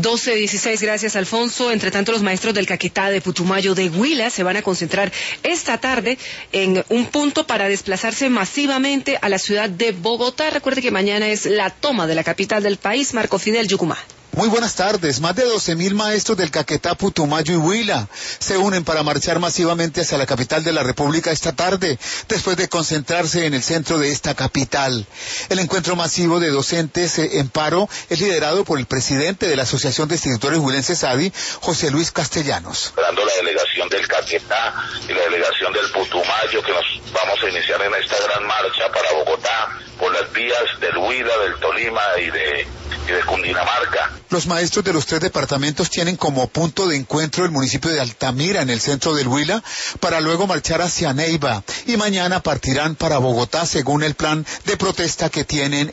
12:16, gracias Alfonso. Entre tanto, los maestros del Caquetá, de Putumayo, de Huila se van a concentrar esta tarde en un punto para desplazarse masivamente a la ciudad de Bogotá. Recuerde que mañana es la toma de la capital del país, Marco Fidel Yucumá. Muy buenas tardes. Más de 12.000 maestros del Caquetá, Putumayo y Huila se unen para marchar masivamente hacia la capital de la República esta tarde, después de concentrarse en el centro de esta capital. El encuentro masivo de docentes en paro es liderado por el presidente de la Asociación de Institutores Huilenses ADI, José Luis Castellanos. Esperando la delegación del Caquetá y la delegación del Putumayo, que nos vamos a iniciar en esta gran marcha para Bogotá, por las vías del Huila, del Tolima y de Cundinamarca. Los maestros de los 3 departamentos tienen como punto de encuentro el municipio de Altamira, en el centro del Huila, para luego marchar hacia Neiva, y mañana partirán para Bogotá según el plan de protesta que tienen